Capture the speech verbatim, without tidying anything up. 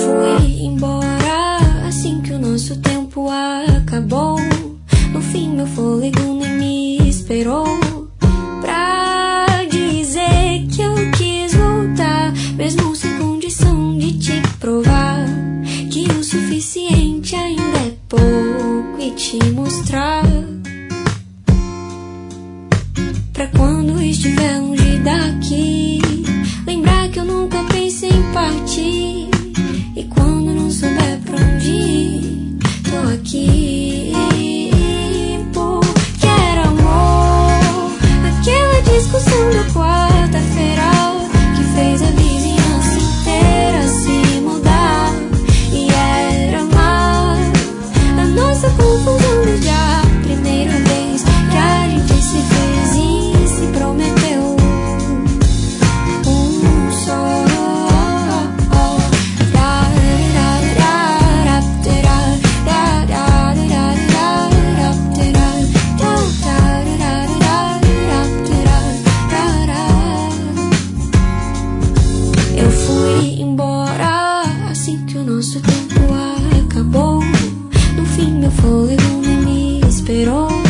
fui embora assim que o nosso tempo acabou. No fim meu fôlego nem me esperou pra dizer que eu quis voltar, mesmo sem condição de te provar que o suficiente ainda é pouco e te mostrar pra quando estiver longe daqui, lembrar que eu nunca pensei em partir. E quando não souber pra onde ir, tô aqui. Porque era amor, aquela discussão da quarta-feira que fez a vizinhança inteira se mudar. E era amar a nossa confusão desde a primeira vez que a gente se fez e se prometeu um só. Eu fui embora assim que o nosso tempo acabou. No fim meu fôlego nem me esperou